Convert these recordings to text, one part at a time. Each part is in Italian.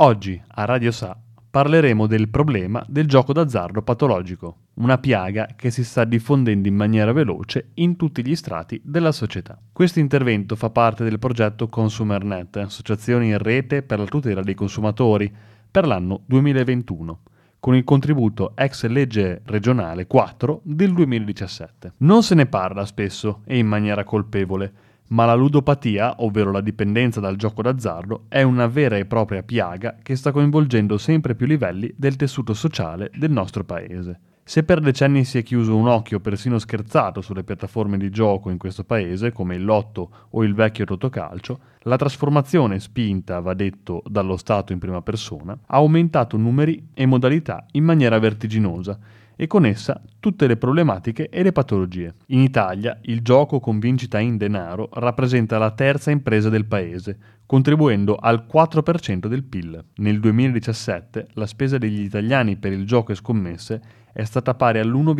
Oggi a Radio Sa parleremo del problema del gioco d'azzardo patologico, una piaga che si sta diffondendo in maniera veloce in tutti gli strati della società. Questo intervento fa parte del progetto ConsumerNet, associazione in rete per la tutela dei consumatori, per l'anno 2021, con il contributo ex legge regionale 4 del 2017. Non se ne parla spesso e in maniera colpevole, ma la ludopatia, ovvero la dipendenza dal gioco d'azzardo, è una vera e propria piaga che sta coinvolgendo sempre più livelli del tessuto sociale del nostro paese. Se per decenni si è chiuso un occhio, persino scherzato, sulle piattaforme di gioco in questo paese, come il Lotto o il vecchio Totocalcio, la trasformazione spinta, va detto, dallo Stato in prima persona, ha aumentato numeri e modalità in maniera vertiginosa, e con essa tutte le problematiche e le patologie. In Italia il gioco con vincita in denaro rappresenta la terza impresa del paese, contribuendo al 4% del PIL. Nel 2017 la spesa degli italiani per il gioco e scommesse è stata pari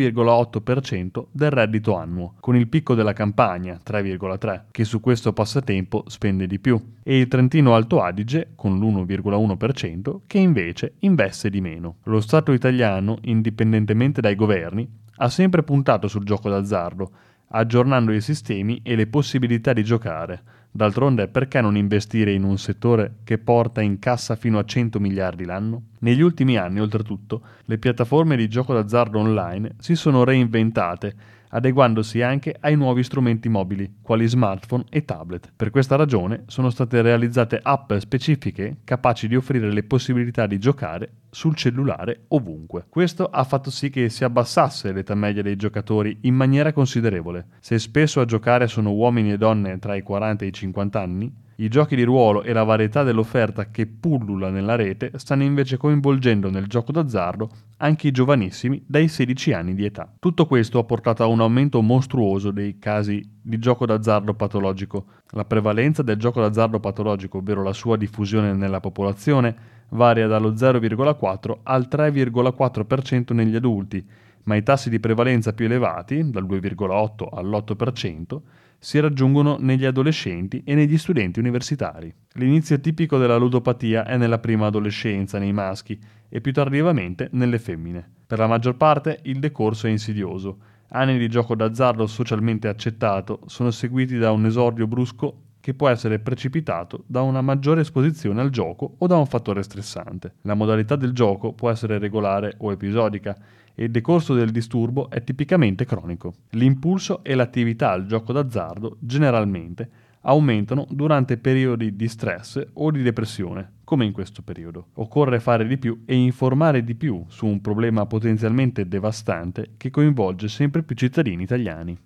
all'1,8% del reddito annuo, con il picco della Campania, 3,3%, che su questo passatempo spende di più, e il Trentino Alto Adige, con l'1,1%, che invece investe di meno. Lo Stato italiano, indipendentemente dai governi, ha sempre puntato sul gioco d'azzardo, aggiornando i sistemi e le possibilità di giocare. D'altronde, perché non investire in un settore che porta in cassa fino a 100 miliardi l'anno? Negli ultimi anni, oltretutto, le piattaforme di gioco d'azzardo online si sono reinventate, adeguandosi anche ai nuovi strumenti mobili, quali smartphone e tablet. Per questa ragione sono state realizzate app specifiche capaci di offrire le possibilità di giocare sul cellulare ovunque. Questo ha fatto sì che si abbassasse l'età media dei giocatori in maniera considerevole. Se spesso a giocare sono uomini e donne tra i 40 e i 50 anni, i giochi di ruolo e la varietà dell'offerta che pullula nella rete stanno invece coinvolgendo nel gioco d'azzardo anche i giovanissimi dai 16 anni di età. Tutto questo ha portato a un aumento mostruoso dei casi di gioco d'azzardo patologico. La prevalenza del gioco d'azzardo patologico, ovvero la sua diffusione nella popolazione, varia dallo 0,4 al 3,4% negli adulti, ma i tassi di prevalenza più elevati, dal 2,8 all'8%, si raggiungono negli adolescenti e negli studenti universitari. L'inizio tipico della ludopatia è nella prima adolescenza nei maschi e più tardivamente nelle femmine. Per la maggior parte il decorso è insidioso. Anni di gioco d'azzardo socialmente accettato sono seguiti da un esordio brusco che può essere precipitato da una maggiore esposizione al gioco o da un fattore stressante. La modalità del gioco può essere regolare o episodica e il decorso del disturbo è tipicamente cronico. L'impulso e l'attività al gioco d'azzardo generalmente aumentano durante periodi di stress o di depressione, come in questo periodo. Occorre fare di più e informare di più su un problema potenzialmente devastante che coinvolge sempre più cittadini italiani.